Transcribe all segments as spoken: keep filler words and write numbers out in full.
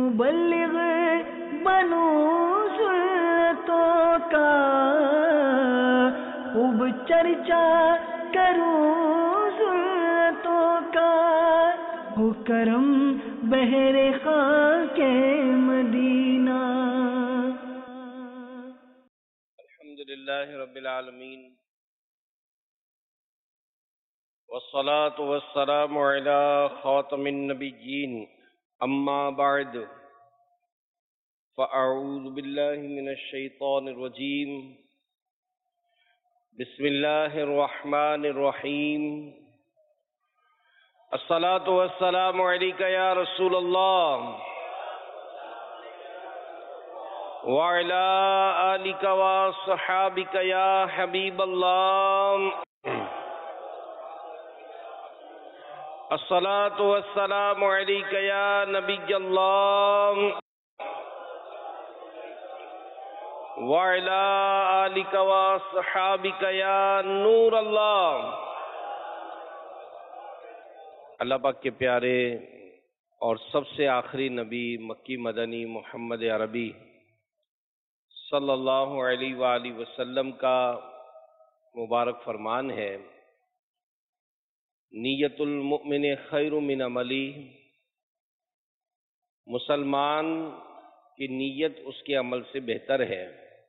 مبلغ بنو سلطوں کا، خوب چرچا کروں سلطوں کا، ہو کرم بہر خاک مدینہ۔ الحمدللہ رب العالمین، والصلاة والسلام علی خاتم النبیین، اما بعد، فاعوذ باللہ من الشیطان الرجیم، بسم اللہ الرحمن الرحیم۔ الصلاة والسلام علیک یا رسول اللہ، وعلی آلک وصحابک یا حبیب اللہ۔ الصلاة والسلام علیک یا نبی اللہ، وعلی آلک وصحابک یا نور اللہ۔ اللہ پاک کے پیارے اور سب سے آخری نبی مکی مدنی محمد عربی صلی اللہ علیہ وآلہ وسلم کا مبارک فرمان ہے، نیت المؤمن خیر من عملی، مسلمان کی نیت اس کے عمل سے بہتر ہے۔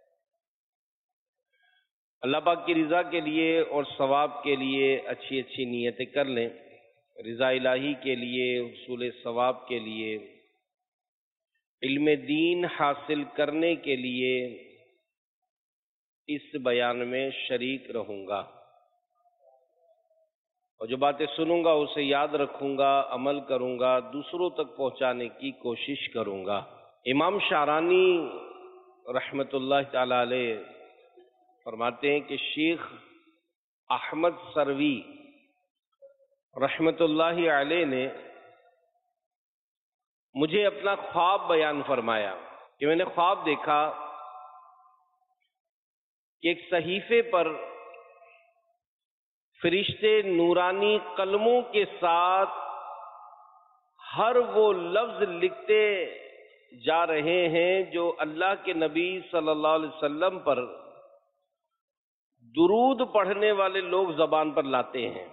اللہ پاک کی رضا کے لیے اور ثواب کے لیے اچھی اچھی نیتیں کر لیں، رضا الہی کے لیے، حصول ثواب کے لیے، علم دین حاصل کرنے کے لیے اس بیان میں شریک رہوں گا، اور جو باتیں سنوں گا اسے یاد رکھوں گا، عمل کروں گا، دوسروں تک پہنچانے کی کوشش کروں گا۔ امام شعرانی رحمت اللہ تعالی علیہ فرماتے ہیں کہ شیخ احمد سروی رحمت اللہ علیہ نے مجھے اپنا خواب بیان فرمایا کہ میں نے خواب دیکھا کہ ایک صحیفے پر فرشتے نورانی قلموں کے ساتھ ہر وہ لفظ لکھتے جا رہے ہیں جو اللہ کے نبی صلی اللہ علیہ وسلم پر درود پڑھنے والے لوگ زبان پر لاتے ہیں۔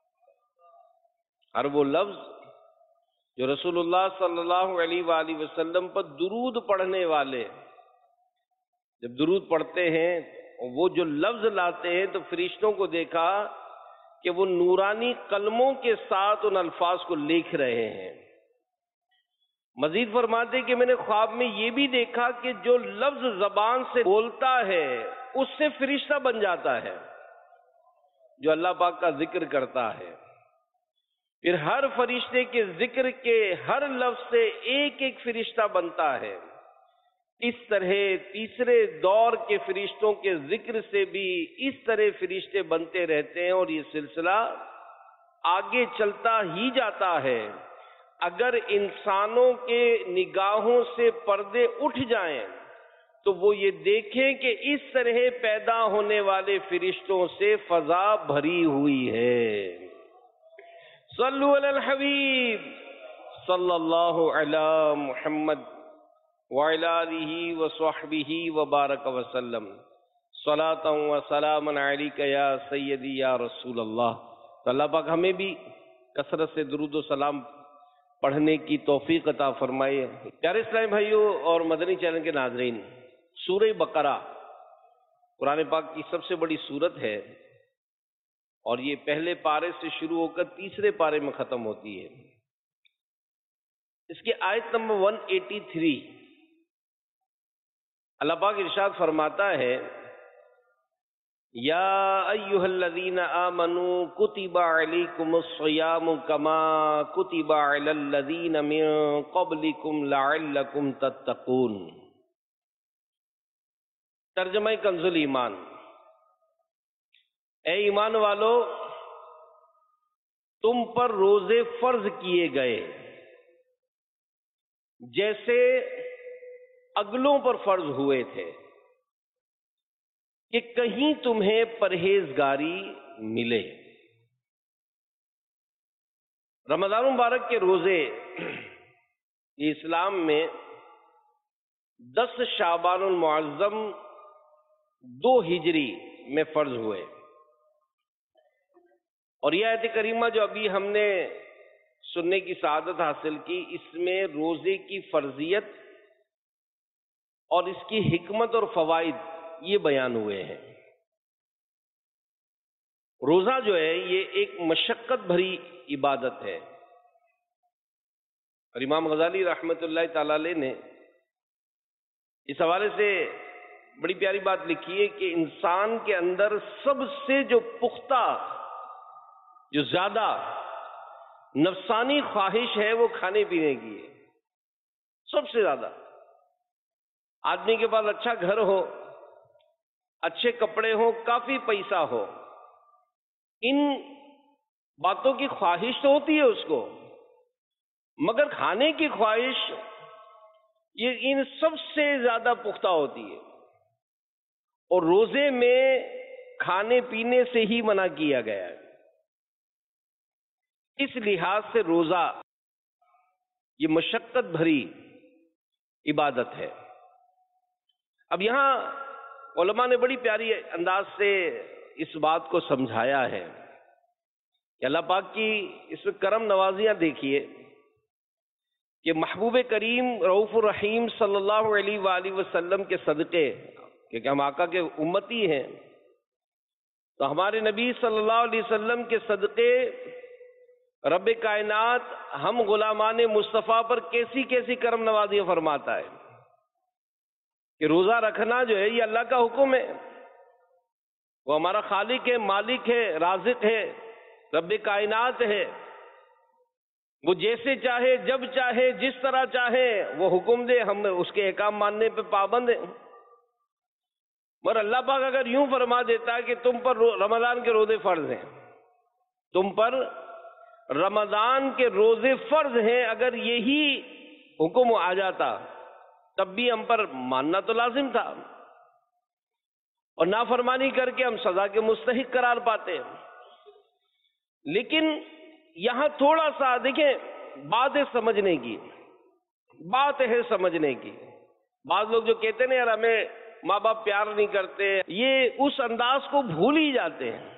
ہر وہ لفظ جو رسول اللہ صلی اللہ علیہ وآلہ وسلم پر درود پڑھنے والے جب درود پڑھتے ہیں، وہ جو لفظ لاتے ہیں، تو فرشتوں کو دیکھا کہ وہ نورانی قلموں کے ساتھ ان الفاظ کو لکھ رہے ہیں۔ مزید فرماتے ہیں کہ میں نے خواب میں یہ بھی دیکھا کہ جو لفظ زبان سے بولتا ہے اس سے فرشتہ بن جاتا ہے، جو اللہ پاک کا ذکر کرتا ہے، پھر ہر فرشتے کے ذکر کے ہر لفظ سے ایک ایک فرشتہ بنتا ہے۔ اس طرح تیسرے دور کے فرشتوں کے ذکر سے بھی اس طرح فرشتے بنتے رہتے ہیں، اور یہ سلسلہ آگے چلتا ہی جاتا ہے۔ اگر انسانوں کے نگاہوں سے پردے اٹھ جائیں تو وہ یہ دیکھیں کہ اس طرح پیدا ہونے والے فرشتوں سے فضا بھری ہوئی ہے۔ صلو علی الحبیب صلی اللہ علی محمد وعلی آلہ وصحبہ وبارک وسلم، صلاۃ و سلام علیک یا سیدی یا رسول اللہ۔ تو اللہ پاک ہمیں بھی کثرت سے درود و سلام پڑھنے کی توفیق عطا فرمائے۔ پیارے اسلامی بھائیوں اور مدنی چینل کے ناظرین، سورہ بقرہ قرآن پاک کی سب سے بڑی سورت ہے، اور یہ پہلے پارے سے شروع ہو کر تیسرے پارے میں ختم ہوتی ہے۔ اس کی آیت نمبر ایک سو تراسی، اللہ پاک ارشاد فرماتا ہے، یا ایھا الذین آمنوا کتب علیکم الصیام کما کتب علی الذین من قبلکم لعلکم تتقون۔ ترجمہ کنز الایمان، اے ایمان والو، تم پر روزے فرض کیے گئے جیسے اگلوں پر فرض ہوئے تھے، کہ کہیں تمہیں پرہیزگاری ملے۔ رمضان مبارک کے روزے کہ اسلام میں دس شعبان المعظم دو ہجری میں فرض ہوئے، اور یہ آیت کریمہ جو ابھی ہم نے سننے کی سعادت حاصل کی، اس میں روزے کی فرضیت اور اس کی حکمت اور فوائد یہ بیان ہوئے ہیں۔ روزہ جو ہے یہ ایک مشقت بھری عبادت ہے، اور امام غزالی رحمۃ اللہ تعالی علیہ نے اس حوالے سے بڑی پیاری بات لکھی ہے کہ انسان کے اندر سب سے جو پختہ، جو زیادہ نفسانی خواہش ہے وہ کھانے پینے کی ہے، سب سے زیادہ۔ آدمی کے پاس اچھا گھر ہو، اچھے کپڑے ہوں، کافی پیسہ ہو، ان باتوں کی خواہش تو ہوتی ہے اس کو، مگر کھانے کی خواہش یہ ان سب سے زیادہ پختہ ہوتی ہے، اور روزے میں کھانے پینے سے ہی منع کیا گیا ہے۔ اس لحاظ سے روزہ یہ مشقت بھری عبادت ہے۔ اب یہاں علماء نے بڑی پیاری انداز سے اس بات کو سمجھایا ہے کہ اللہ پاک کی اس میں کرم نوازیاں دیکھیے کہ محبوب کریم رؤوف الرحیم صلی اللہ علیہ وآلہ وسلم کے صدقے، کیونکہ ہم آقا کے امتی ہیں، تو ہمارے نبی صلی اللہ علیہ وسلم کے صدقے رب کائنات ہم غلامان مصطفیٰ پر کیسی کیسی کرم نوازیاں فرماتا ہے کہ روزہ رکھنا جو ہے یہ اللہ کا حکم ہے، وہ ہمارا خالق ہے، مالک ہے، رازق ہے، رب کائنات ہے، وہ جیسے چاہے، جب چاہے، جس طرح چاہے وہ حکم دے، ہم اس کے احکام ماننے پہ پابند ہیں۔ مگر اللہ پاک اگر یوں فرما دیتا ہے کہ تم پر رمضان کے روزے فرض ہیں، تم پر رمضان کے روزے فرض ہیں، اگر یہی حکم آ جاتا تب بھی ہم پر ماننا تو لازم تھا، اور نافرمانی کر کے ہم سزا کے مستحق قرار پاتے ہیں۔ لیکن یہاں تھوڑا سا دیکھیں، بات ہے سمجھنے کی، بات ہے سمجھنے کی۔ بعض لوگ جو کہتے ہیں یار ہمیں ماں باپ پیار نہیں کرتے، یہ اس انداز کو بھول ہی جاتے ہیں۔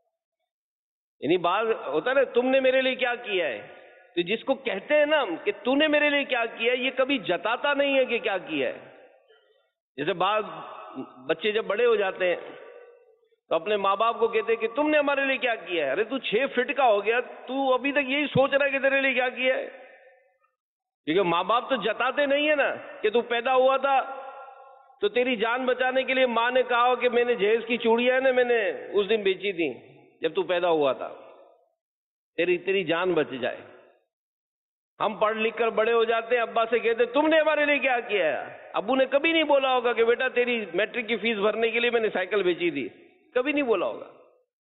یعنی بعض ہوتا ہے نا، تم نے میرے لیے کیا کیا ہے، تو جس کو کہتے ہیں نا کہ تو نے میرے لیے کیا کیا ہے، یہ کبھی جتاتا نہیں ہے کہ کیا کیا ہے۔ جیسے بعض بچے جب بڑے ہو جاتے ہیں تو اپنے ماں باپ کو کہتے ہیں کہ تم نے ہمارے لیے کیا کیا ہے۔ ارے تو چھ فٹ کا ہو گیا، تو ابھی تک یہی سوچ رہا ہے کہ تیرے لیے کیا کیا ہے، کیونکہ ماں باپ تو جتاتے نہیں ہے نا کہ تو پیدا ہوا تھا تو تیری جان بچانے کے لیے ماں نے کہا کہ میں نے جہیز کی چوڑیاں ہیں نا میں نے اس دن بیچی تھی جب تو پیدا ہوا تھا، تیری تیری جان بچ جائے۔ ہم پڑھ لکھ کر بڑے ہو جاتے ہیں، ابا سے کہتے تم نے ہمارے لیے کیا کیا ہے۔ ابو نے کبھی نہیں بولا ہوگا کہ بیٹا تیری میٹرک کی فیس بھرنے کے لیے میں نے سائیکل بیچی تھی، کبھی نہیں بولا ہوگا۔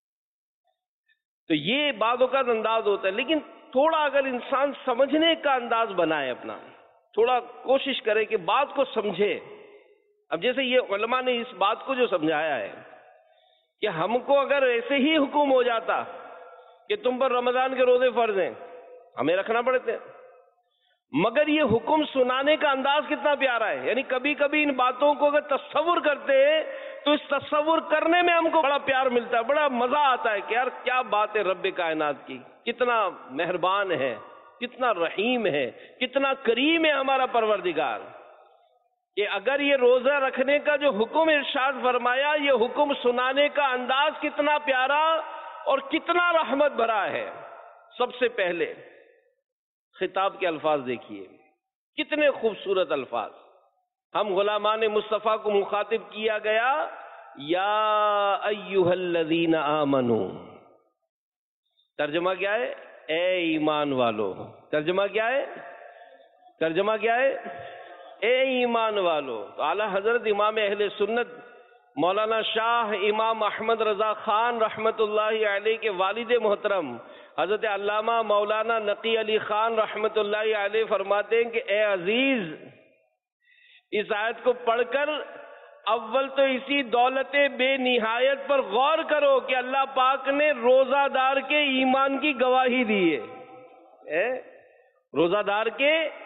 تو یہ بعض اوقات انداز ہوتا ہے، لیکن تھوڑا اگر انسان سمجھنے کا انداز بنائے اپنا، تھوڑا کوشش کرے کہ بات کو سمجھے۔ اب جیسے یہ علماء نے اس بات کو جو سمجھایا ہے کہ ہم کو اگر ایسے ہی حکم ہو جاتا کہ تم پر رمضان کے روزے فرض ہیں، ہمیں رکھنا پڑتے ہیں، مگر یہ حکم سنانے کا انداز کتنا پیارا ہے۔ یعنی کبھی کبھی ان باتوں کو اگر تصور کرتے ہیں تو اس تصور کرنے میں ہم کو بڑا پیار ملتا ہے، بڑا مزہ آتا ہے کہ یار کیا بات ہے رب کائنات کی، کتنا مہربان ہے، کتنا رحیم ہے، کتنا کریم ہے ہمارا پروردگار، کہ اگر یہ روزہ رکھنے کا جو حکم ارشاد فرمایا، یہ حکم سنانے کا انداز کتنا پیارا اور کتنا رحمت بھرا ہے۔ سب سے پہلے خطاب کے الفاظ دیکھیے، کتنے خوبصورت الفاظ، ہم غلامان مصطفیٰ کو مخاطب کیا گیا، یا ایھا الذین آمنوا۔ ترجمہ کیا ہے؟ اے ایمان والو۔ ترجمہ کیا ہے؟ ترجمہ کیا ہے؟ اے ایمان والو۔ تو اعلیٰ حضرت امام اہل سنت مولانا شاہ امام احمد رضا خان رحمت اللہ علیہ کے والد محترم حضرت علامہ مولانا نقی علی خان رحمت اللہ علیہ فرماتے ہیں کہ اے عزیز، اس آیت کو پڑھ کر اول تو اسی دولت بے نہایت پر غور کرو کہ اللہ پاک نے روزہ دار کے ایمان کی گواہی دی ہے۔ روزہ دار کے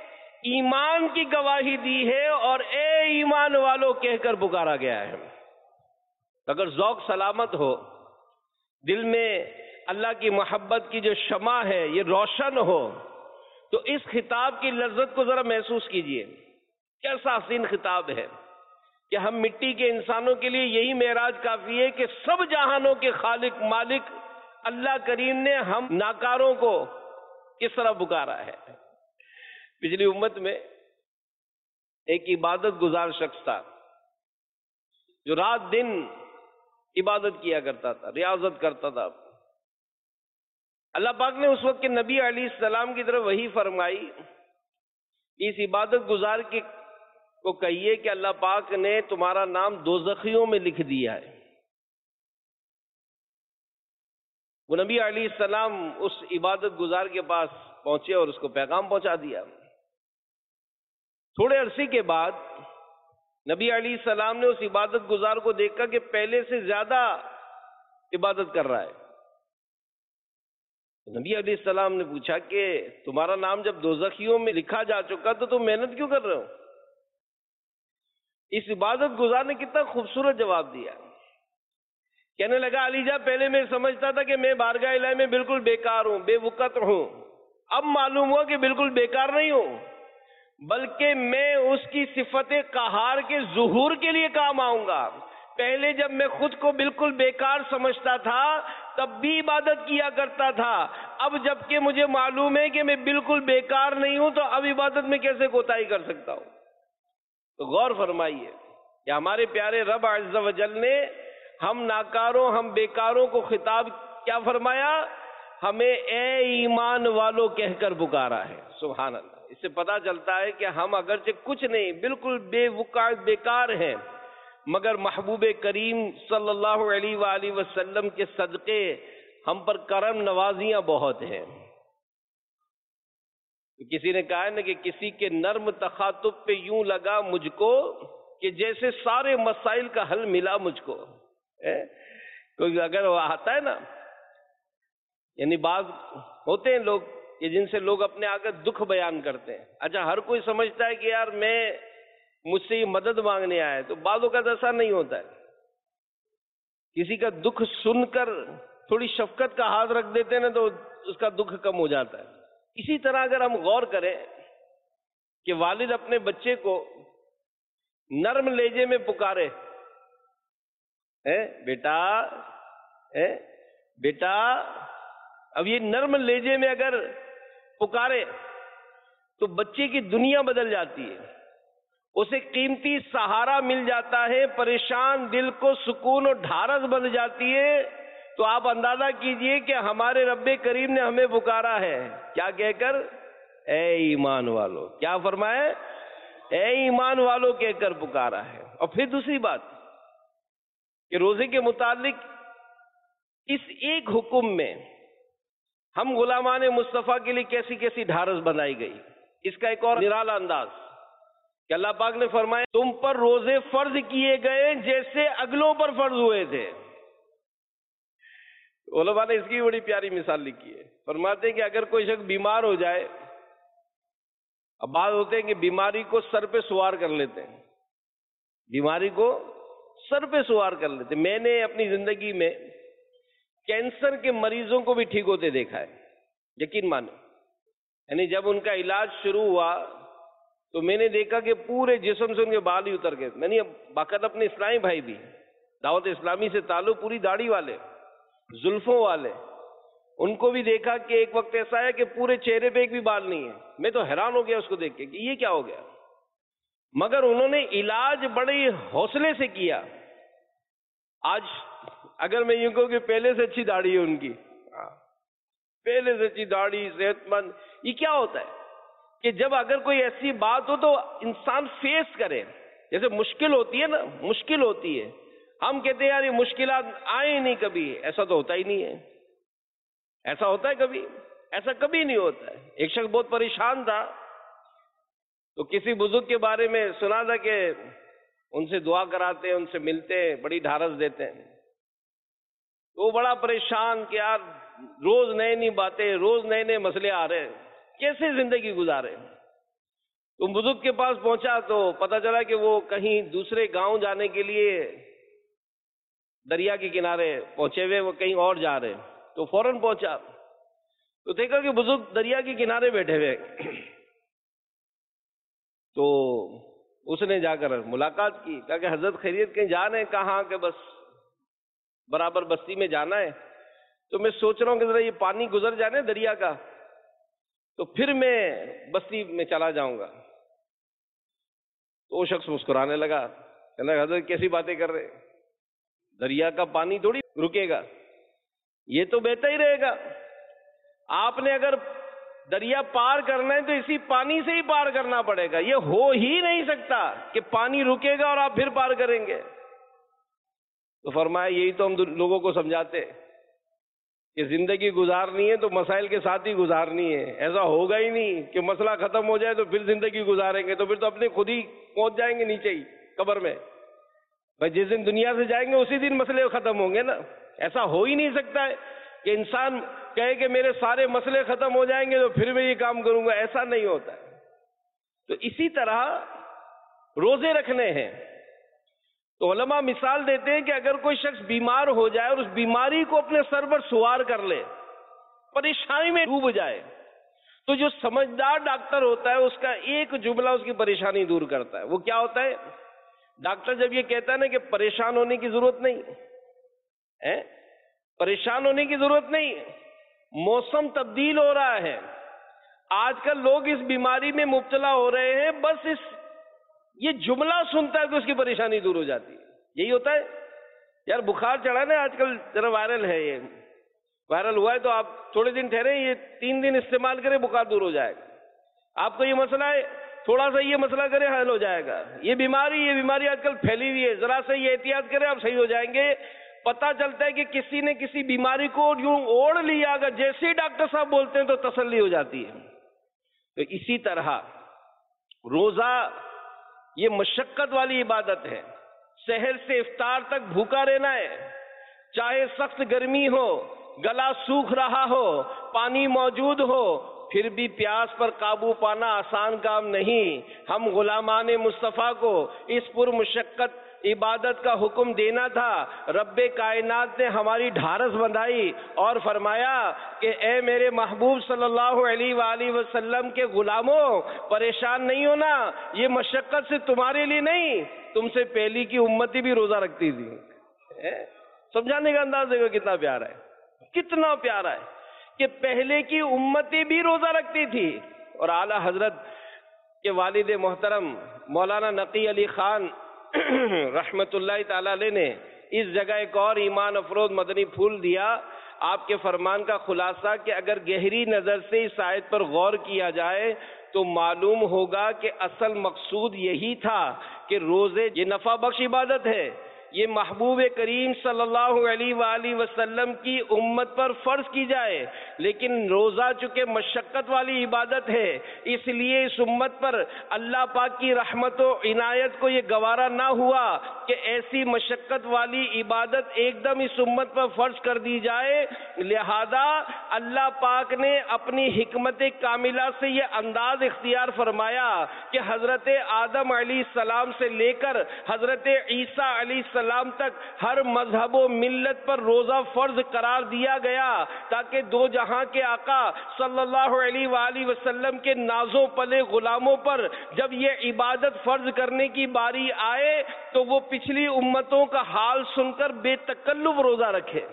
ایمان کی گواہی دی ہے اور اے ایمان والو کہہ کر پکارا گیا ہے۔ اگر ذوق سلامت ہو، دل میں اللہ کی محبت کی جو شمع ہے یہ روشن ہو، تو اس خطاب کی لذت کو ذرا محسوس کیجئے۔ کیسا حسین خطاب ہے کہ ہم مٹی کے انسانوں کے لیے یہی معراج کافی ہے کہ سب جہانوں کے خالق مالک اللہ کریم نے ہم ناکاروں کو کس طرح پکارا ہے۔ پچھلی امت میں ایک عبادت گزار شخص تھا جو رات دن عبادت کیا کرتا تھا، ریاضت کرتا تھا۔ اللہ پاک نے اس وقت کے نبی علیہ السلام کی طرف وحی فرمائی کہ اس عبادت گزار کی کو کہیے کہ اللہ پاک نے تمہارا نام دوزخیوں میں لکھ دیا ہے۔ وہ نبی علیہ السلام اس عبادت گزار کے پاس پہنچے اور اس کو پیغام پہنچا دیا۔ تھوڑے عرصے کے بعد نبی علیہ السلام نے اس عبادت گزار کو دیکھا کہ پہلے سے زیادہ عبادت کر رہا ہے۔ نبی علیہ السلام نے پوچھا کہ تمہارا نام جب دوزخیوں میں لکھا جا چکا تو تم محنت کیوں کر رہے ہو؟ اس عبادت گزار نے کتنا خوبصورت جواب دیا۔ کہنے لگا علی جان، پہلے میں سمجھتا تھا کہ میں بارگاہ الہی میں بالکل بیکار ہوں، بے وقت ہوں، اب معلوم ہوا کہ بالکل بیکار نہیں ہوں، بلکہ میں اس کی صفت قہار کے ظہور کے لیے کام آؤں گا۔ پہلے جب میں خود کو بالکل بیکار سمجھتا تھا تب بھی عبادت کیا کرتا تھا، اب جب کہ مجھے معلوم ہے کہ میں بالکل بیکار نہیں ہوں تو اب عبادت میں کیسے کوتاہی کر سکتا ہوں۔ تو غور فرمائیے کہ ہمارے پیارے رب عز و جل نے ہم ناکاروں، ہم بیکاروں کو خطاب کیا فرمایا؟ ہمیں اے ایمان والو کہہ کر پکارا ہے۔ سبحان اللہ۔ اس سے پتہ چلتا ہے کہ ہم اگرچہ کچھ نہیں، بالکل بے وقار بیکار ہیں، مگر محبوب کریم صلی اللہ علیہ وآلہ وسلم کے صدقے ہم پر کرم نوازیاں بہت ہیں۔ کسی نے کہا ہے نا کہ کسی کے نرم تخاطب پہ یوں لگا مجھ کو کہ جیسے سارے مسائل کا حل ملا مجھ کو۔ کوئی اگر وہ آتا ہے نا، یعنی بعض ہوتے ہیں لوگ کہ جن سے لوگ اپنے آگے دکھ بیان کرتے ہیں، اچھا ہر کوئی سمجھتا ہے کہ یار میں مجھ سے یہ مدد مانگنے آیا ہے، تو بعضوں کا ایسا نہیں ہوتا ہے۔ کسی کا دکھ سن کر تھوڑی شفقت کا ہاتھ رکھ دیتے ہیں نا تو اس کا دکھ کم ہو جاتا ہے۔ اسی طرح اگر ہم غور کریں کہ والد اپنے بچے کو نرم لہجے میں پکارے، اے بیٹا اے بیٹا، اب یہ نرم لہجے میں اگر پکارے تو بچے کی دنیا بدل جاتی ہے، اسے قیمتی سہارا مل جاتا ہے، پریشان دل کو سکون اور ڈھارس بن جاتی ہے۔ تو آپ اندازہ کیجئے کہ ہمارے رب کریم نے ہمیں پکارا ہے کیا کہہ کر؟ اے ایمان والو۔ کیا فرمائے؟ اے ایمان والو کہہ کر پکارا ہے۔ اور پھر دوسری بات کہ روزے کے متعلق اس ایک حکم میں ہم غلامان مصطفیٰ کے لیے کیسی کیسی ڈھارس بنائی گئی۔ اس کا ایک اور نرالا انداز کہ اللہ پاک نے فرمایا تم پر روزے فرض کیے گئے جیسے اگلوں پر فرض ہوئے تھے۔ علماء نے اس کی بڑی پیاری مثال لکھی ہے، فرماتے ہیں کہ اگر کوئی شخص بیمار ہو جائے، اب بات ہوتے ہیں کہ بیماری کو سر پہ سوار کر لیتے ہیں، بیماری کو سر پہ سوار کر لیتے ہیں۔ میں نے اپنی زندگی میں کینسر کے مریضوں کو بھی ٹھیک ہوتے دیکھا ہے، یقین مانو، یعنی جب ان کا علاج شروع ہوا تو میں نے دیکھا کہ پورے جسم سے ان کے بال ہی اتر گئے۔ میں نے باقاعدہ اپنے اسلامی بھائی بھی دعوت اسلامی سے تعلق، پوری داڑھی والے، زلفوں والے، ان کو بھی دیکھا کہ ایک وقت ایسا ہے کہ پورے چہرے پہ ایک بھی بال نہیں ہے۔ میں تو حیران ہو گیا اس کو دیکھ کے کہ یہ کیا ہو گیا، مگر انہوں نے علاج بڑے حوصلے سے کیا۔ آج اگر میں یوں کہوں کہ پہلے سے اچھی داڑھی ہے ان کی، پہلے سے اچھی داڑھی، صحت مند، یہ کیا ہوتا ہے کہ جب اگر کوئی ایسی بات ہو تو انسان فیس کرے۔ جیسے مشکل ہوتی ہے نا، مشکل ہوتی ہے، ہم کہتے ہیں یار یہ مشکلات آئیں نہیں کبھی، ایسا تو ہوتا ہی نہیں ہے۔ ایسا ہوتا ہے کبھی؟ ایسا کبھی نہیں ہوتا ہے۔ ایک شخص بہت پریشان تھا تو کسی بزرگ کے بارے میں سنا تھا کہ ان سے دعا کراتے ہیں، ان سے ملتے ہیں، بڑی ڈھارس دیتے ہیں۔ تو وہ بڑا پریشان کہ یار روز نئے نئی باتیں، روز نئے نئے مسئلے آ رہے ہیں، کیسے زندگی گزارے؟ تم بزرگ کے پاس پہنچا تو پتہ چلا کہ وہ کہیں دوسرے گاؤں جانے کے لیے دریا کے کنارے پہنچے ہوئے، وہ کہیں اور جا رہے، تو فوراً پہنچا تو دیکھا کہ بزرگ دریا کے کنارے بیٹھے ہوئے، تو اس نے جا کر ملاقات کی، کہا کہ حضرت خیریت کہیں جا رہے ہیں؟ کہاں کہ بس برابر بستی میں جانا ہے، تو میں سوچ رہا ہوں کہ ذرا یہ پانی گزر جانے دریا کا تو پھر میں بستی میں چلا جاؤں گا۔ تو وہ شخص مسکرانے لگا، کہنے لگا حضرت کیسی باتیں کر رہے، دریا کا پانی تھوڑی رکے گا، یہ تو بہتا ہی رہے گا، آپ نے اگر دریا پار کرنا ہے تو اسی پانی سے ہی پار کرنا پڑے گا، یہ ہو ہی نہیں سکتا کہ پانی رکے گا اور آپ پھر پار کریں گے۔ تو فرمایا یہی تو ہم لوگوں کو سمجھاتے کہ زندگی گزارنی ہے تو مسائل کے ساتھ ہی گزارنی ہے، ایسا ہوگا ہی نہیں کہ مسئلہ ختم ہو جائے تو پھر زندگی گزاریں گے، تو پھر تو اپنے خود ہی پہنچ جائیں گے نیچے ہی قبر میں۔ بھائی جس دن دنیا سے جائیں گے اسی دن مسئلے ختم ہوں گے نا، ایسا ہو ہی نہیں سکتا ہے کہ انسان کہے کہ میرے سارے مسئلے ختم ہو جائیں گے تو پھر میں یہ کام کروں گا، ایسا نہیں ہوتا ہے۔ تو اسی طرح روزے رکھنے ہیں، تو علماء مثال دیتے ہیں کہ اگر کوئی شخص بیمار ہو جائے اور اس بیماری کو اپنے سر پر سوار کر لے، پریشانی میں ڈوب جائے، تو جو سمجھدار ڈاکٹر ہوتا ہے اس کا ایک جملہ اس کی پریشانی دور کرتا ہے۔ وہ کیا ہوتا ہے؟ ڈاکٹر جب یہ کہتا ہے نا کہ پریشان ہونے کی ضرورت نہیں ہے، پریشان ہونے کی ضرورت نہیں، موسم تبدیل ہو رہا ہے، آج کل لوگ اس بیماری میں مبتلا ہو رہے ہیں، بس اس یہ جملہ سنتا ہے کہ اس کی پریشانی دور ہو جاتی ہے۔ یہی ہوتا ہے یار، بخار چڑھا نا آج کل ذرا وائرل ہے، یہ وائرل ہوا ہے تو آپ تھوڑے دن ٹھہرے، یہ تین دن استعمال کریں بخار دور ہو جائے گا۔ آپ کو یہ مسئلہ ہے، تھوڑا سا یہ مسئلہ کرے حل ہو جائے گا۔ یہ بیماری یہ بیماری آج کل پھیلی ہوئی ہے، ذرا سا یہ احتیاط کرے آپ صحیح ہو جائیں گے۔ پتہ چلتا ہے کہ کسی نے کسی بیماری کو یوں اوڑھ لیا، اگر جیسے ہی ڈاکٹر صاحب بولتے ہیں تو تسلی ہو جاتی ہے۔ تو اسی طرح روزہ یہ مشقت والی عبادت ہے، سحر سے افطار تک بھوکا رہنا ہے، چاہے سخت گرمی ہو، گلا سوکھ رہا ہو، پانی موجود ہو، پھر بھی پیاس پر قابو پانا آسان کام نہیں۔ ہم غلامان مصطفیٰ کو اس پر مشقت عبادت کا حکم دینا تھا، رب کائنات نے ہماری ڈھارس بندھائی اور فرمایا کہ اے میرے محبوب صلی اللہ علیہ وآلہ وسلم کے غلاموں، پریشان نہیں ہونا، یہ مشقت سے تمہارے لیے نہیں، تم سے پہلی کی امتی بھی روزہ رکھتی تھی۔ سمجھانے کا انداز دیکھو کتنا پیارا ہے، کتنا پیارا ہے کہ پہلے کی امتی بھی روزہ رکھتی تھی۔ اور اعلیٰ حضرت کے والد محترم مولانا نقی علی خان رحمت اللہ تعالی علیہ نے اس جگہ ایک اور ایمان افروز مدنی پھول دیا۔ آپ کے فرمان کا خلاصہ کہ اگر گہری نظر سے اس آیت پر غور کیا جائے تو معلوم ہوگا کہ اصل مقصود یہی تھا کہ روزے یہ نفع بخش عبادت ہے، یہ محبوب کریم صلی اللہ علیہ وآلہ وسلم کی امت پر فرض کی جائے، لیکن روزہ چونکہ مشقت والی عبادت ہے اس لیے اس امت پر اللہ پاک کی رحمت و عنایت کو یہ گوارا نہ ہوا کہ ایسی مشقت والی عبادت ایک دم اس امت پر فرض کر دی جائے، لہذا اللہ پاک نے اپنی حکمت کاملہ سے یہ انداز اختیار فرمایا کہ حضرت آدم علیہ السلام سے لے کر حضرت عیسیٰ علیہ السلام سلام تک ہر مذہب و ملت پر روزہ فرض قرار دیا گیا تاکہ دو جہاں کے آقا صلی اللہ علیہ وآلہ وسلم کے نازوں پلے غلاموں پر جب یہ عبادت فرض کرنے کی باری آئے تو وہ پچھلی امتوں کا حال سن کر بے تکلف روزہ رکھے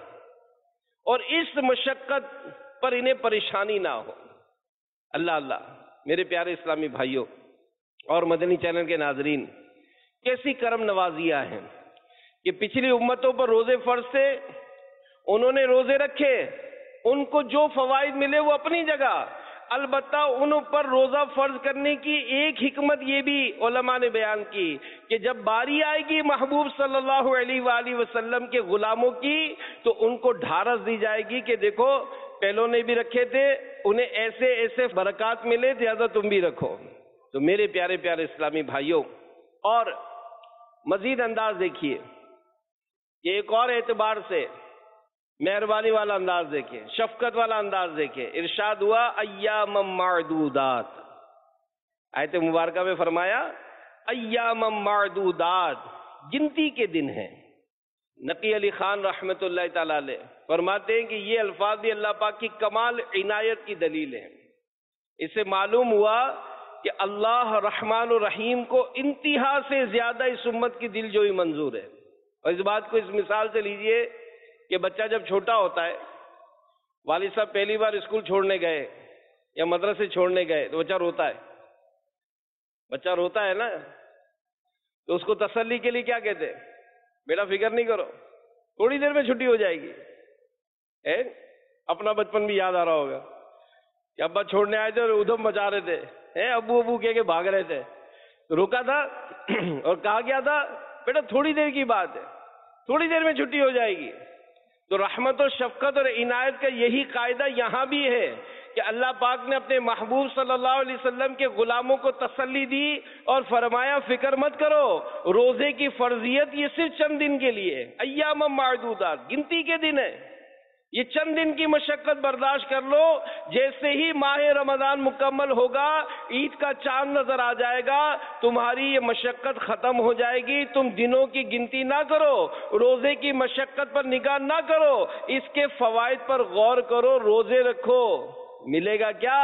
اور اس مشقت پر انہیں پریشانی نہ ہو۔ اللہ اللہ، میرے پیارے اسلامی بھائیوں اور مدنی چینل کے ناظرین، کیسی کرم نوازیاں ہیں کہ پچھلی امتوں پر روزے فرض تھے، انہوں نے روزے رکھے، ان کو جو فوائد ملے وہ اپنی جگہ، البتہ ان پر روزہ فرض کرنے کی ایک حکمت یہ بھی علماء نے بیان کی کہ جب باری آئے گی محبوب صلی اللہ علیہ وآلہ وسلم کے غلاموں کی تو ان کو ڈھارس دی جائے گی کہ دیکھو پہلوں نے بھی رکھے تھے، انہیں ایسے ایسے برکات ملے، لہذا تم بھی رکھو۔ تو میرے پیارے پیارے اسلامی بھائیوں، اور مزید انداز دیکھیے، یہ ایک اور اعتبار سے مہربانی والا انداز دیکھیں، شفقت والا انداز دیکھیں، ارشاد ہوا ایام معدودات، آیت مبارکہ میں فرمایا ایام معدودات، گنتی کے دن ہیں۔ نقی علی خان رحمۃ اللہ تعالی علیہ فرماتے ہیں کہ یہ الفاظ بھی اللہ پاک کی کمال عنایت کی دلیل ہیں۔ اس سے معلوم ہوا کہ اللہ رحمان الرحیم کو انتہا سے زیادہ اس امت کی دل جوئی منظور ہے۔ اور اس بات کو اس مثال سے لیجئے کہ بچہ جب چھوٹا ہوتا ہے، والد صاحب پہلی بار اسکول چھوڑنے گئے یا مدرسے چھوڑنے گئے تو بچہ روتا ہے، بچہ روتا ہے نا، تو اس کو تسلی کے لیے کیا کہتے ہیں؟ بیٹا فکر نہیں کرو، تھوڑی دیر میں چھٹی ہو جائے گی۔ اے اپنا بچپن بھی یاد آ رہا ہوگا کہ ابا چھوڑنے آئے تھے اور ادھم مچا رہے تھے، اے ابو ابو کہہ کے بھاگ رہے تھے، روکا تھا اور کہا کیا تھا؟ بیٹا تھوڑی دیر کی بات ہے، تھوڑی دیر میں چھٹی ہو جائے گی۔ تو رحمت و شفقت اور عنایت کا یہی قاعدہ یہاں بھی ہے کہ اللہ پاک نے اپنے محبوب صلی اللہ علیہ وسلم کے غلاموں کو تسلی دی اور فرمایا فکر مت کرو، روزے کی فرضیت یہ صرف چند دن کے لیے، ایام معدودات، گنتی کے دن ہے، یہ چند دن کی مشقت برداشت کر لو، جیسے ہی ماہ رمضان مکمل ہوگا، عید کا چاند نظر آ جائے گا، تمہاری یہ مشقت ختم ہو جائے گی، تم دنوں کی گنتی نہ کرو، روزے کی مشقت پر نگاہ نہ کرو، اس کے فوائد پر غور کرو، روزے رکھو۔ ملے گا کیا؟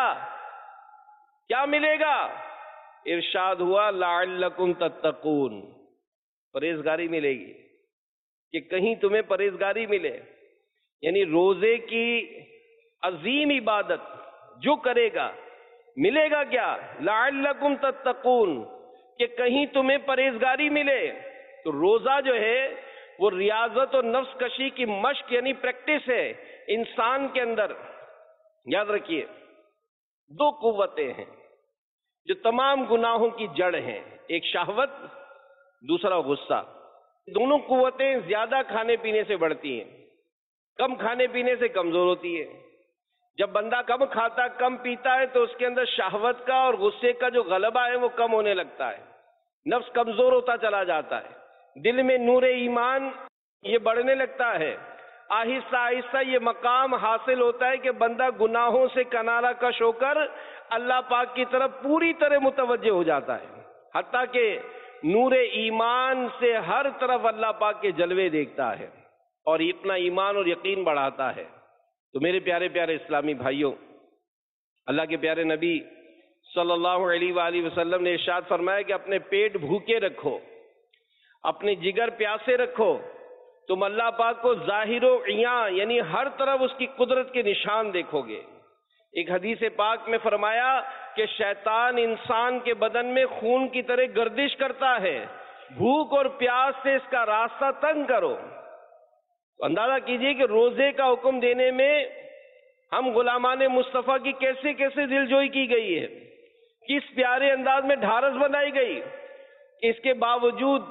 کیا ملے گا؟ ارشاد ہوا لعلکم تتقون، پرہیزگاری ملے گی، کہ کہیں تمہیں پرہیزگاری ملے۔ یعنی روزے کی عظیم عبادت جو کرے گا ملے گا کیا؟ لعلکم تتقون، کہ کہیں تمہیں پرہیزگاری ملے۔ تو روزہ جو ہے وہ ریاضت اور نفس کشی کی مشق یعنی پریکٹس ہے انسان کے اندر۔ یاد رکھیے دو قوتیں ہیں جو تمام گناہوں کی جڑ ہیں، ایک شہوت، دوسرا غصہ۔ دونوں قوتیں زیادہ کھانے پینے سے بڑھتی ہیں، کم کھانے پینے سے کمزور ہوتی ہے۔ جب بندہ کم کھاتا کم پیتا ہے تو اس کے اندر شہوت کا اور غصے کا جو غلبہ ہے وہ کم ہونے لگتا ہے، نفس کمزور ہوتا چلا جاتا ہے، دل میں نور ایمان یہ بڑھنے لگتا ہے، آہستہ آہستہ یہ مقام حاصل ہوتا ہے کہ بندہ گناہوں سے کنارہ کش ہو کر اللہ پاک کی طرف پوری طرح متوجہ ہو جاتا ہے، حتیٰ کہ نور ایمان سے ہر طرف اللہ پاک کے جلوے دیکھتا ہے اور اپنا ایمان اور یقین بڑھاتا ہے۔ تو میرے پیارے پیارے اسلامی بھائیوں، اللہ کے پیارے نبی صلی اللہ علیہ وآلہ وسلم نے ارشاد فرمایا کہ اپنے پیٹ بھوکے رکھو، اپنے جگر پیاسے رکھو، تم اللہ پاک کو ظاہر و عیاں یعنی ہر طرف اس کی قدرت کے نشان دیکھو گے۔ ایک حدیث پاک میں فرمایا کہ شیطان انسان کے بدن میں خون کی طرح گردش کرتا ہے، بھوک اور پیاس سے اس کا راستہ تنگ کرو۔ تو اندازہ کیجئے کہ روزے کا حکم دینے میں ہم غلامان مصطفیٰ کی کیسے کیسے دل جوئی کی گئی ہے، کس پیارے انداز میں ڈھارس بنائی گئی، اس کے باوجود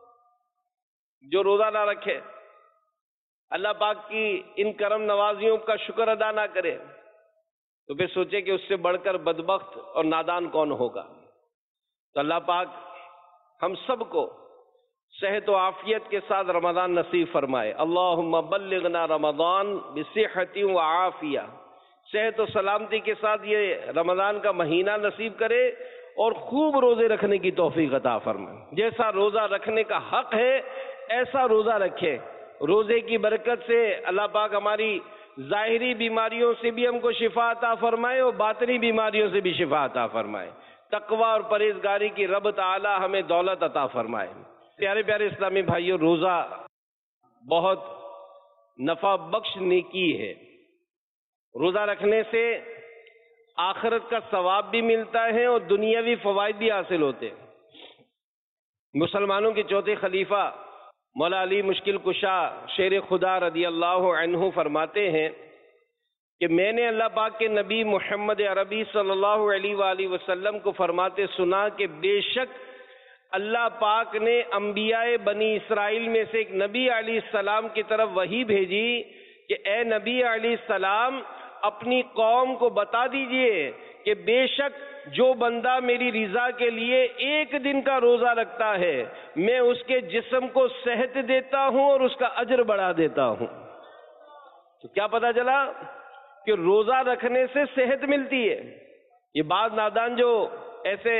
جو روزہ نہ رکھے، اللہ پاک کی ان کرم نوازیوں کا شکر ادا نہ کرے، تو پھر سوچے کہ اس سے بڑھ کر بدبخت اور نادان کون ہوگا۔ تو اللہ پاک ہم سب کو صحت و عافیت کے ساتھ رمضان نصیب فرمائے۔ اللہم بلغنا رمضان بصحت و عافیہ، صحت و سلامتی کے ساتھ یہ رمضان کا مہینہ نصیب کرے اور خوب روزے رکھنے کی توفیق عطا فرمائے۔ جیسا روزہ رکھنے کا حق ہے ایسا روزہ رکھے، روزے کی برکت سے اللہ پاک ہماری ظاہری بیماریوں سے بھی ہم کو شفا عطا فرمائے اور باطنی بیماریوں سے بھی شفا عطا فرمائے، تقوی اور پرہیزگاری کی رب تعالی ہمیں دولت عطا فرمائے۔ پیارے پیارے اسلامی بھائیوں، روزہ بہت نفع بخش نیکی ہے۔ روزہ رکھنے سے آخرت کا ثواب بھی ملتا ہے اور دنیاوی فوائد بھی حاصل ہوتے ہیں۔ مسلمانوں کے چوتھے خلیفہ مولا علی مشکل کشا شیر خدا رضی اللہ عنہ فرماتے ہیں کہ میں نے اللہ پاک کے نبی محمد عربی صلی اللہ علیہ وآلہ وسلم کو فرماتے سنا کہ بے شک اللہ پاک نے انبیاء بنی اسرائیل میں سے ایک نبی علیہ السلام کی طرف وحی بھیجی کہ اے نبی علیہ السلام اپنی قوم کو بتا دیجئے کہ بے شک جو بندہ میری رضا کے لیے ایک دن کا روزہ رکھتا ہے میں اس کے جسم کو صحت دیتا ہوں اور اس کا اجر بڑھا دیتا ہوں۔ تو کیا پتا چلا کہ روزہ رکھنے سے صحت ملتی ہے۔ یہ بعض نادان جو ایسے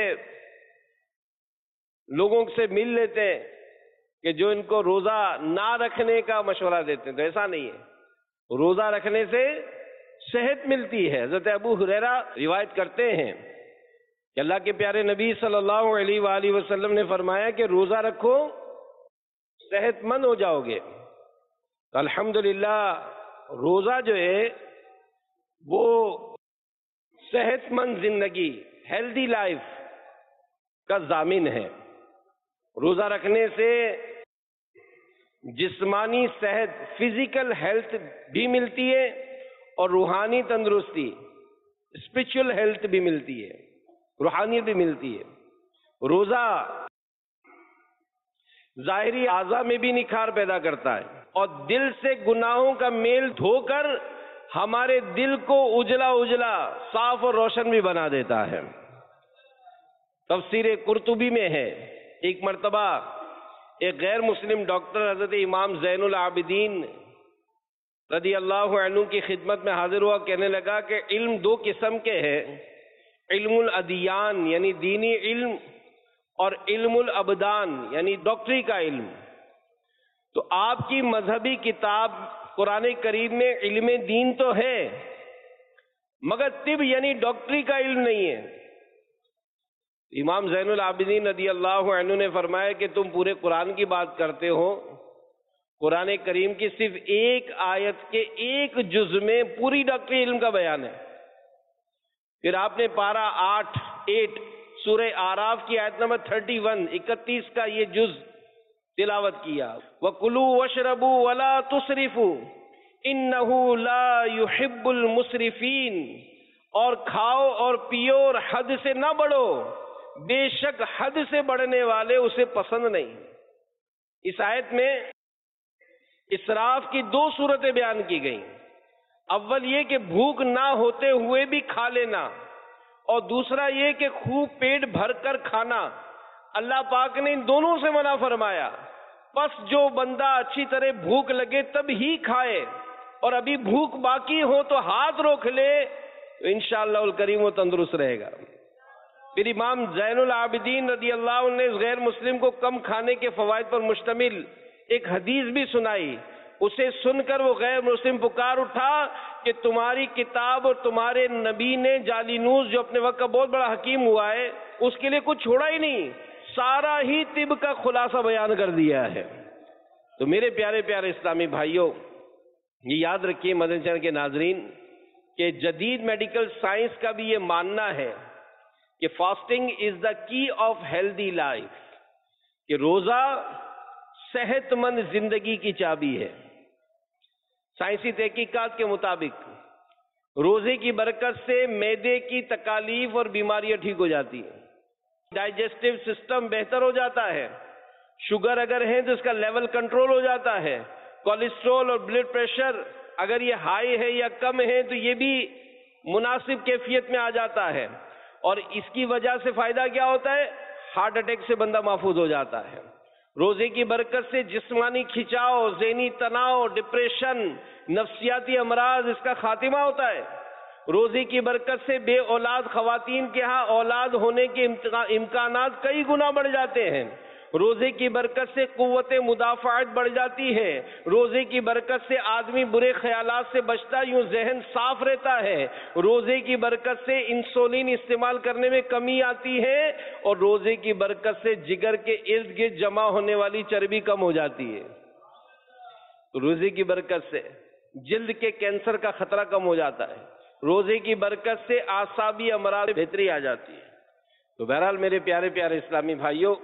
لوگوں سے مل لیتے ہیں کہ جو ان کو روزہ نہ رکھنے کا مشورہ دیتے ہیں، تو ایسا نہیں ہے، روزہ رکھنے سے صحت ملتی ہے۔ حضرت ابو ہریرہ روایت کرتے ہیں کہ اللہ کے پیارے نبی صلی اللہ علیہ وآلہ وسلم نے فرمایا کہ روزہ رکھو صحت مند ہو جاؤ گے۔ تو الحمدللہ روزہ جو ہے وہ صحت مند زندگی، ہیلدی لائف کا ضامن ہے۔ روزہ رکھنے سے جسمانی صحت، فزیکل ہیلتھ بھی ملتی ہے اور روحانی تندرستی، اسپرچل ہیلتھ بھی ملتی ہے، روحانیت بھی ملتی ہے۔ روزہ ظاہری اعضاء میں بھی نکھار پیدا کرتا ہے اور دل سے گناہوں کا میل دھو کر ہمارے دل کو اجلا اجلا صاف اور روشن بھی بنا دیتا ہے۔ تفسیر قرطبی میں ہے، ایک مرتبہ ایک غیر مسلم ڈاکٹر حضرت امام زین العابدین رضی اللہ عنہ کی خدمت میں حاضر ہوا، کہنے لگا کہ علم دو قسم کے ہیں، علم الادیان یعنی دینی علم اور علم الابدان یعنی ڈاکٹری کا علم۔ تو آپ کی مذہبی کتاب قرآن کریم میں علم دین تو ہے مگر طب یعنی ڈاکٹری کا علم نہیں ہے۔ امام زین العابدین رضی اللہ عنہ نے فرمایا کہ تم پورے قرآن کی بات کرتے ہو، قرآن کریم کی صرف ایک آیت کے ایک جز میں پوری ڈاکٹری علم کا بیان ہے۔ پھر آپ نے پارہ آٹھ ایٹ سورہ آراف کی آیت نمبر تھرٹی ون اکتیس کا یہ جز تلاوت کیا، وَكُلُوا وَاشْرَبُوا وَلَا تُسْرِفُوا إِنَّهُ لَا يُحِبُّ الْمُسْرِفِينَ، اور کھاؤ اور پیو اور حد سے نہ بڑھو، بے شک حد سے بڑھنے والے اسے پسند نہیں۔ اس آیت میں اسراف کی دو صورتیں بیان کی گئیں، اول یہ کہ بھوک نہ ہوتے ہوئے بھی کھا لینا، اور دوسرا یہ کہ خوب پیٹ بھر کر کھانا۔ اللہ پاک نے ان دونوں سے منع فرمایا، پس جو بندہ اچھی طرح بھوک لگے تب ہی کھائے، اور ابھی بھوک باقی ہو تو ہاتھ روک لے تو انشاءاللہ الکریم وہ تندرست رہے گا۔ پھر امام زین العابدین رضی اللہ عنہ نے غیر مسلم کو کم کھانے کے فوائد پر مشتمل ایک حدیث بھی سنائی، اسے سن کر وہ غیر مسلم پکار اٹھا کہ تمہاری کتاب اور تمہارے نبی نے جالینوس جو اپنے وقت کا بہت بڑا حکیم ہوا ہے اس کے لیے کچھ چھوڑا ہی نہیں، سارا ہی طب کا خلاصہ بیان کر دیا ہے۔ تو میرے پیارے پیارے اسلامی بھائیوں، یہ یاد رکھیے مدنی چینل کے ناظرین کہ جدید میڈیکل سائنس کا بھی یہ ماننا ہے کہ فاسٹنگ از دا کی آف ہیلدی لائف، کہ روزہ صحت مند زندگی کی چابی ہے۔ سائنسی تحقیقات کے مطابق روزے کی برکت سے معدے کی تکالیف اور بیماریاں ٹھیک ہو جاتی ہیں، ڈائجسٹو سسٹم بہتر ہو جاتا ہے، شوگر اگر ہے تو اس کا لیول کنٹرول ہو جاتا ہے، کولیسٹرول اور بلڈ پریشر اگر یہ ہائی ہے یا کم ہے تو یہ بھی مناسب کیفیت میں آ جاتا ہے، اور اس کی وجہ سے فائدہ کیا ہوتا ہے؟ ہارٹ اٹیک سے بندہ محفوظ ہو جاتا ہے۔ روزے کی برکت سے جسمانی کھچاؤ، ذہنی تناؤ، ڈپریشن، نفسیاتی امراض اس کا خاتمہ ہوتا ہے۔ روزے کی برکت سے بے اولاد خواتین کے ہاں اولاد ہونے کے امکانات کئی گنا بڑھ جاتے ہیں۔ روزے کی برکت سے قوت مدافعت بڑھ جاتی ہے۔ روزے کی برکت سے آدمی برے خیالات سے بچتا، یوں ذہن صاف رہتا ہے۔ روزے کی برکت سے انسولین استعمال کرنے میں کمی آتی ہے، اور روزے کی برکت سے جگر کے ارد گرد جمع ہونے والی چربی کم ہو جاتی ہے۔ روزے کی برکت سے جلد کے کینسر کا خطرہ کم ہو جاتا ہے۔ روزے کی برکت سے اعصابی امراض میں بہتری آ جاتی ہے۔ تو بہرحال میرے پیارے پیارے اسلامی بھائیوں،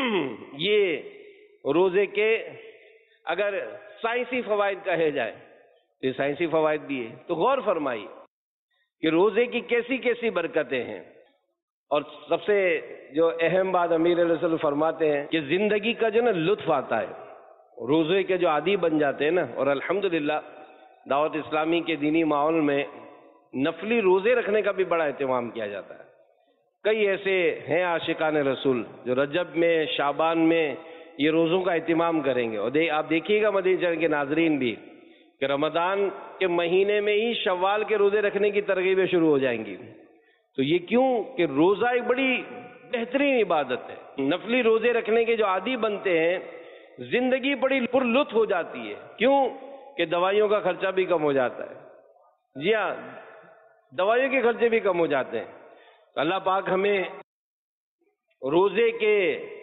یہ روزے کے اگر سائنسی فوائد کہے جائے تو یہ سائنسی فوائد بھی ہے۔ تو غور فرمائیے کہ روزے کی کیسی کیسی برکتیں ہیں، اور سب سے جو اہم بات امیر علیہ السلام فرماتے ہیں کہ زندگی کا جو نا لطف آتا ہے روزے کے جو عادی بن جاتے ہیں نا، اور الحمدللہ دعوت اسلامی کے دینی ماحول میں نفلی روزے رکھنے کا بھی بڑا اہتمام کیا جاتا ہے۔ کئی ایسے ہیں عاشقان رسول جو رجب میں، شعبان میں یہ روزوں کا اہتمام کریں گے، اور آپ دیکھیے گا مدنی چینل کے ناظرین بھی کہ رمضان کے مہینے میں ہی شوال کے روزے رکھنے کی ترغیبیں شروع ہو جائیں گی۔ تو یہ کیوں کہ روزہ ایک بڑی بہترین عبادت ہے۔ نفلی روزے رکھنے کے جو عادی بنتے ہیں زندگی بڑی پر لطف ہو جاتی ہے، کیوں کہ دوائیوں کا خرچہ بھی کم ہو جاتا ہے۔ جی ہاں، دوائیوں کے خرچے بھی کم ہو جاتے ہیں۔ تو اللہ پاک ہمیں روزے کے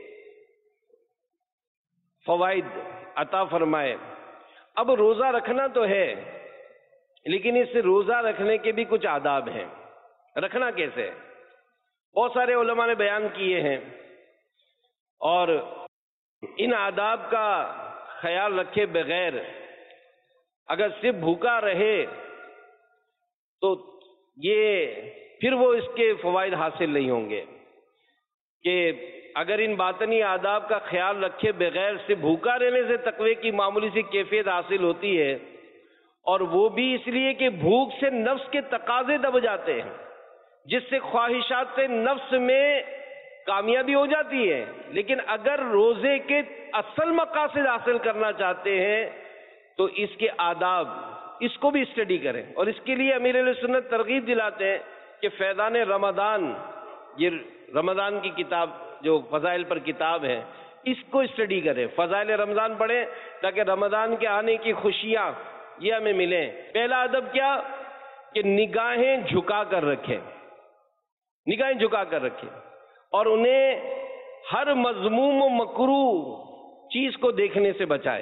فوائد عطا فرمائے۔ اب روزہ رکھنا تو ہے، لیکن اس روزہ رکھنے کے بھی کچھ آداب ہیں۔ رکھنا کیسے؟ بہت سارے علماء نے بیان کیے ہیں، اور ان آداب کا خیال رکھے بغیر اگر صرف بھوکا رہے تو یہ پھر وہ اس کے فوائد حاصل نہیں ہوں گے۔ کہ اگر ان باطنی آداب کا خیال رکھے بغیر صرف بھوکا رہنے سے تقوی کی معمولی سی کیفیت حاصل ہوتی ہے، اور وہ بھی اس لیے کہ بھوک سے نفس کے تقاضے دب جاتے ہیں، جس سے خواہشات سے نفس میں کامیابی ہو جاتی ہے۔ لیکن اگر روزے کے اصل مقاصد حاصل کرنا چاہتے ہیں تو اس کے آداب اس کو بھی اسٹڈی کریں، اور اس کے لیے امیر اہل سنت ترغیب دلاتے ہیں کہ فیضان رمضان، یہ رمضان کی کتاب جو فضائل پر کتاب ہے، اس کو اسٹڈی کریں، فضائل رمضان پڑھیں تاکہ رمضان کے آنے کی خوشیاں یہ ہمیں ملیں۔ پہلا ادب کیا کہ نگاہیں جھکا کر رکھیں، نگاہیں جھکا کر رکھیں، اور انہیں ہر مذموم و مکروہ چیز کو دیکھنے سے بچائے،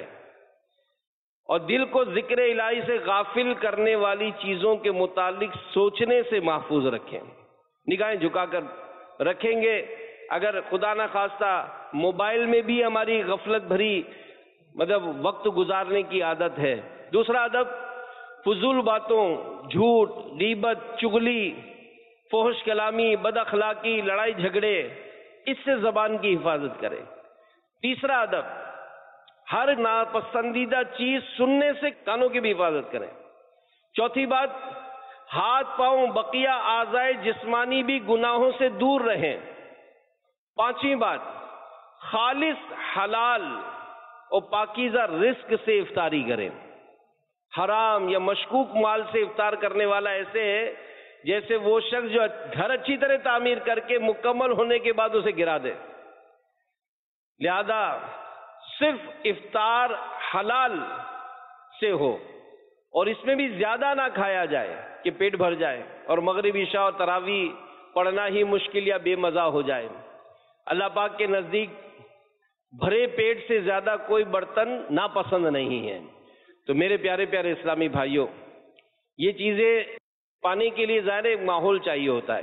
اور دل کو ذکر الہی سے غافل کرنے والی چیزوں کے متعلق سوچنے سے محفوظ رکھیں۔ نگاہیں جھکا کر رکھیں گے۔ اگر خدا نہ خواستہ موبائل میں بھی ہماری غفلت بھری مطلب وقت گزارنے کی عادت ہے۔ دوسرا ادب فضول باتوں، جھوٹ، غیبت، چغلی، فحش کلامی، بد اخلاقی، لڑائی جھگڑے، اس سے زبان کی حفاظت کرے۔ تیسرا ادب ہر ناپسندیدہ چیز سننے سے کانوں کی بھی حفاظت کریں۔ چوتھی بات ہاتھ پاؤں بقیہ اعضائے جسمانی بھی گناہوں سے دور رہیں۔ پانچویں بات خالص حلال اور پاکیزہ رزق سے افطاری کریں۔ حرام یا مشکوک مال سے افطار کرنے والا ایسے ہے جیسے وہ شخص جو گھر اچھی طرح تعمیر کر کے مکمل ہونے کے بعد اسے گرا دے۔ لہذا صرف افطار حلال سے ہو، اور اس میں بھی زیادہ نہ کھایا جائے کہ پیٹ بھر جائے اور مغربی عشاء اور تراویح پڑھنا ہی مشکل یا بے مزہ ہو جائے۔ اللہ پاک کے نزدیک بھرے پیٹ سے زیادہ کوئی برتن ناپسند نہیں ہے۔ تو میرے پیارے پیارے اسلامی بھائیوں، یہ چیزیں پانے کے لیے ظاہر ایک ماحول چاہیے ہوتا ہے۔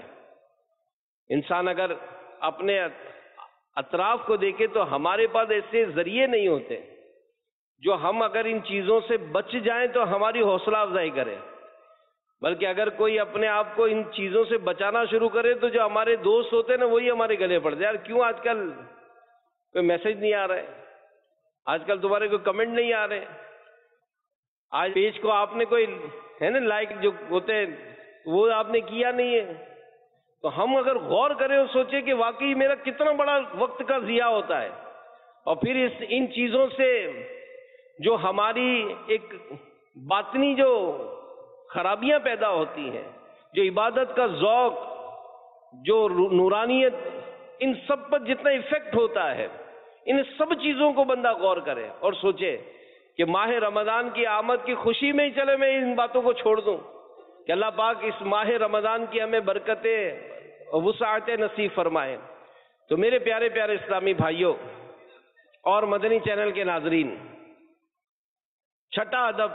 انسان اگر اپنے اطراف کو دیکھے تو ہمارے پاس ایسے ذریعے نہیں ہوتے جو ہم اگر ان چیزوں سے بچ جائیں تو ہماری حوصلہ افزائی کرے، بلکہ اگر کوئی اپنے آپ کو ان چیزوں سے بچانا شروع کرے تو جو ہمارے دوست ہوتے ہیں نا وہی ہمارے گلے پڑ جائے۔ یار کیوں آج کل کوئی میسج نہیں آ رہا ہے، آج کل تمہارے کوئی کمنٹ نہیں آ رہے، آج پیج کو آپ نے کوئی ہے نا لائک جو ہوتے ہیں وہ آپ نے کیا نہیں ہے۔ تو ہم اگر غور کریں اور سوچیں کہ واقعی میرا کتنا بڑا وقت کا ضیاع ہوتا ہے، اور پھر اس ان چیزوں سے جو ہماری ایک باطنی جو خرابیاں پیدا ہوتی ہیں، جو عبادت کا ذوق، جو نورانیت، ان سب پر جتنا ایفیکٹ ہوتا ہے، ان سب چیزوں کو بندہ غور کرے اور سوچے کہ ماہ رمضان کی آمد کی خوشی میں ہی چلے میں ان باتوں کو چھوڑ دوں، کہ اللہ پاک اس ماہ رمضان کی ہمیں برکتیں اور وسعت نصیب فرمائے۔ تو میرے پیارے پیارے اسلامی بھائیوں اور مدنی چینل کے ناظرین، چھٹا ادب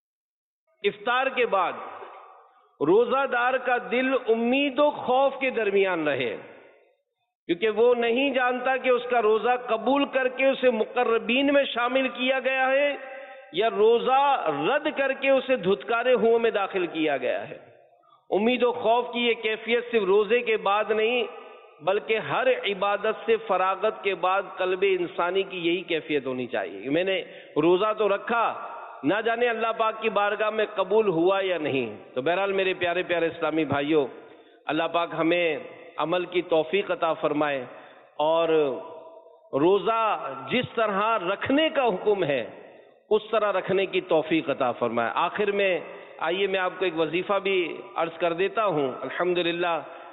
افطار کے بعد روزہ دار کا دل امید و خوف کے درمیان رہے، کیونکہ وہ نہیں جانتا کہ اس کا روزہ قبول کر کے اسے مقربین میں شامل کیا گیا ہے یا روزہ رد کر کے اسے دھتکارے ہوں میں داخل کیا گیا ہے۔ امید و خوف کی یہ کیفیت صرف روزے کے بعد نہیں بلکہ ہر عبادت سے فراغت کے بعد قلب انسانی کی یہی کیفیت ہونی چاہیے کہ میں نے روزہ تو رکھا، نہ جانے اللہ پاک کی بارگاہ میں قبول ہوا یا نہیں۔ تو بہرحال میرے پیارے پیارے اسلامی بھائیوں، اللہ پاک ہمیں عمل کی توفیق عطا فرمائے، اور روزہ جس طرح رکھنے کا حکم ہے اس طرح رکھنے کی توفیق عطا فرمائے۔ آخر میں آئیے میں آپ کو ایک وظیفہ بھی عرض کر دیتا ہوں۔ الحمدللہ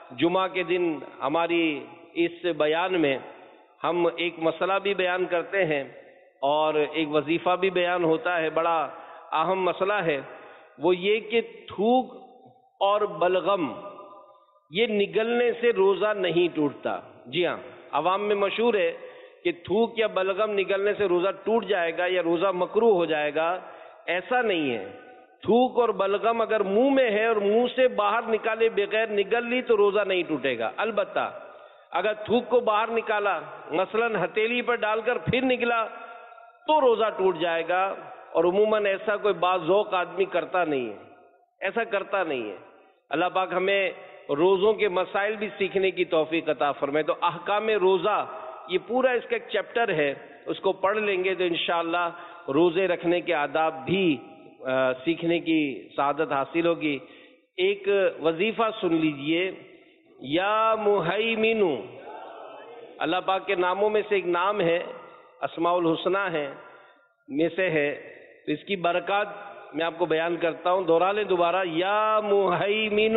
جمعہ کے دن ہماری اس بیان میں ہم ایک مسئلہ بھی بیان کرتے ہیں اور ایک وظیفہ بھی بیان ہوتا ہے. بڑا اہم مسئلہ ہے، وہ یہ کہ تھوک اور بلغم یہ نگلنے سے روزہ نہیں ٹوٹتا. جی ہاں، عوام میں مشہور ہے کہ تھوک یا بلغم نگلنے سے روزہ ٹوٹ جائے گا یا روزہ مکروہ ہو جائے گا. ایسا نہیں ہے. تھوک اور بلغم اگر منہ میں ہے اور منہ سے باہر نکالے بغیر نگل لی تو روزہ نہیں ٹوٹے گا. البتہ اگر تھوک کو باہر نکالا، مثلاً ہتھیلی پر ڈال کر پھر نکلا تو روزہ ٹوٹ جائے گا. اور عموماً ایسا کوئی باذوق آدمی کرتا نہیں ہے، ایسا کرتا نہیں ہے. اللہ پاک ہمیں روزوں کے مسائل بھی سیکھنے کی توفیق عطا فرمائے. تو احکام روزہ یہ پورا اس کا ایک چیپٹر ہے، اس کو پڑھ لیں گے تو انشاءاللہ روزے رکھنے کے آداب بھی سیکھنے کی سعادت حاصل ہوگی. ایک وظیفہ سن لیجئے، یا مہیمن. اللہ پاک کے ناموں میں سے ایک نام ہے، اسماء الحسنہ ہے میں سے ہے، تو اس کی برکات میں آپ کو بیان کرتا ہوں. دوہرا لیں دوبارہ، یا مہیمن،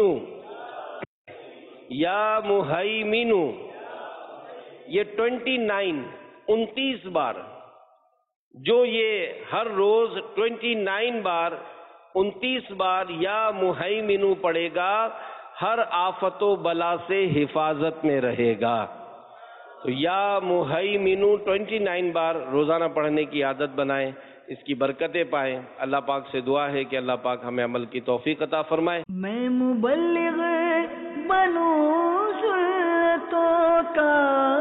یا مہیمن. یہ ٹوینٹی نائن انتیس بار، جو یہ ہر روز ٹوینٹی نائن بار انتیس بار یا مہیمن پڑھے گا، ہر آفت و بلا سے حفاظت میں رہے گا. تو یا مہیمن ٹوینٹی نائن بار روزانہ پڑھنے کی عادت بنائیں، اس کی برکتیں پائیں. اللہ پاک سے دعا ہے کہ اللہ پاک ہمیں عمل کی توفیق عطا فرمائے. میں مبلغ بنوں سنتوں کا،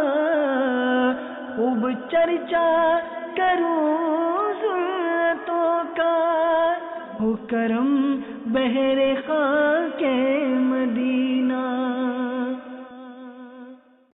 خوب چرچا کروں سنتوں کا، ہو کرم بہر خاک